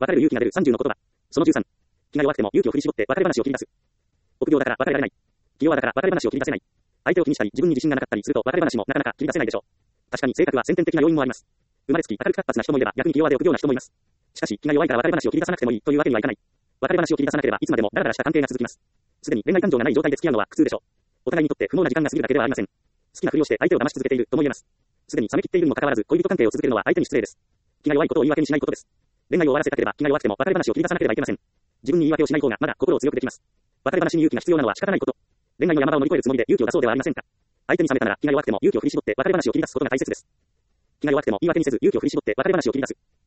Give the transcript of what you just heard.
別れる勇気が出る30の言葉。その13。気が弱くても勇気を振り絞って別れ話を切り出す。臆病だから別れられない。気弱だから別れ話を切り出せない。相手を気にしたり自分に自信がなかったりすると別れ話もなかなか切り出せないでしょう。確かに性格は先天的な要因もあります。生まれつき明るく活発な人もいれば逆に気弱で臆病な人もいます。しかし気が弱いから別れ話を切り出さなくてもいいというわけにはいかない。別れ話を切り出さなければいつまでもダラダラした関係が続きます。すでに恋愛感情がない状態で付き合うのは苦痛でしょう。お互いにとって不毛な時間が過ぎるだけではありません。好きなふりをして相手を騙し続けているとも言えます。すでに冷め切っているにもかかわらず恋人関係を続けるのは相手に失礼です。気が弱いことを言い訳にしないことです。恋愛を終わらせたければ気が弱くても別れ話を切り出さなければいけません。自分に言い訳をしない方がまだ心を強くできます。別れ話に勇気が必要なのは仕方ないこと。恋愛の山場を乗り越えるつもりで勇気を出そうではありませんか。相手に冷めたなら気が弱くても勇気を振り絞って別れ話を切り出すことが大切です。気が弱くても言い訳にせず勇気を振り絞って別れ話を切り出す。